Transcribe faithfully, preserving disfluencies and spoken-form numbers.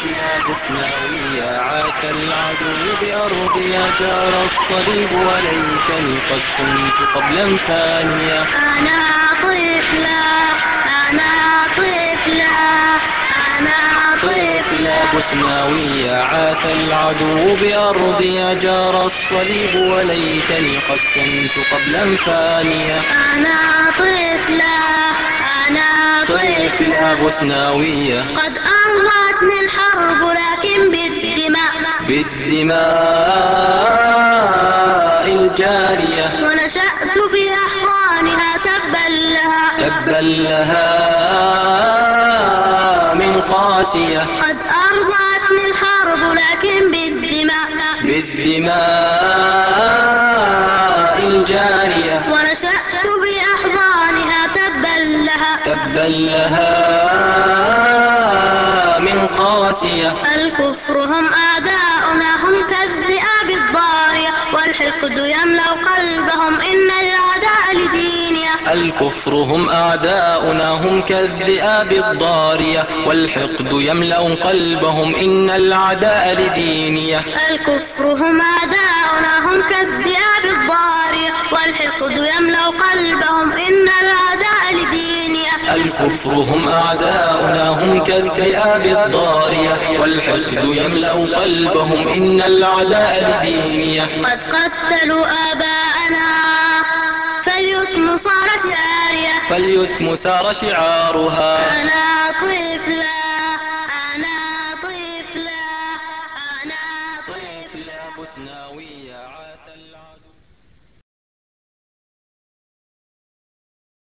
بوسناوية عاش العدو بأرضها جار الصليب وليتني قد كنت قبلا ثانية. أنا طفلة أنا طفلة أنا طفلة بوسناوية عاش العدو بأرضها جار الصليب وليتني قد كنت قبلا ثانية. أنا طفلة أنا طفلة بوسناوية قد أنهتني الحرب لكن بالدماء بالدماء الجارية، ونشأت في أحضانها تبا لها تبا لها من قاسية. قد أرضعتني الحرب لكن بالدماء بالدماء الجارية، ونشأت بأحضانها تبا لها تبا لها من قاسية. الكفر هم أعداؤنا هم كالذئاب الضارية والحقد يملأ قلبهم إن الأعداء لدينية. الكفر هم أعداؤنا هم كالذئاب الضارية والحقد يملأ قلبهم إن الأعداء لدينية. الكفر هم أعداؤنا هم كالذئاب الضارية والحقد يملأ قلبهم إن الأعداء لدينية. الكفر هم أعداؤنا هم كالذئاب الضارية والحقد يملأ قلبهم إن الأعداء لدينية. قد قتلوا آباءنا فاليتم صار شعارية فاليتم سار شعارها. أنا طفلة